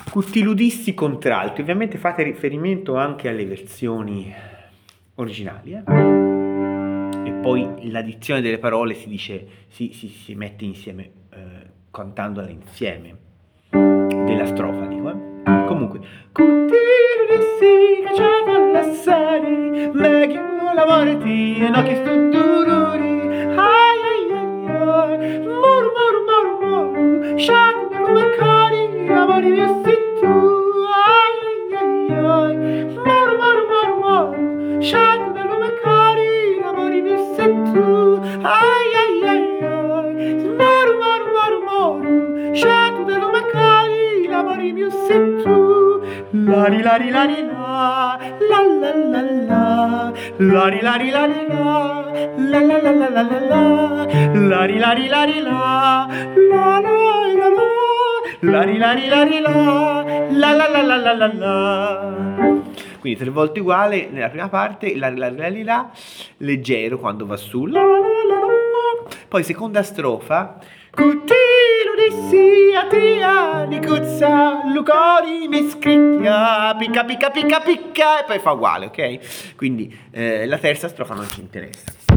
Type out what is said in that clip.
Cutiludissi contralti, ovviamente fate riferimento anche alle versioni originali, E poi l'addizione delle parole si dice, si mette insieme, cantandole insieme, della strofa, dico, Comunque, Cutiludissi cacciava all'assari, meglio lavorati e no che stu dururi, ai ai ai ai, moru moru moru moru, sciati come cari, lavori messi tu, ai ai ai ai, moru moru moru moru, sciati come cari, lavori messi tu, ai ai ai ai, moru moru moru moru, sciati come cari, lavori messi tu, lari lari lari la, la la la la, lari lari lari la, la la la la la la la, lari lari lari la, la la la la, lari lari lari la, la la la la la la la. Quindi 3 volte uguale nella prima parte, lari lari lari la, leggero quando va su, la la la la. Poi seconda strofa, Cutiludissi a tia di cuzza, lucori mi scricchia, picca picca picca picca, e poi fa uguale, ok? Quindi la terza strofa non ci interessa.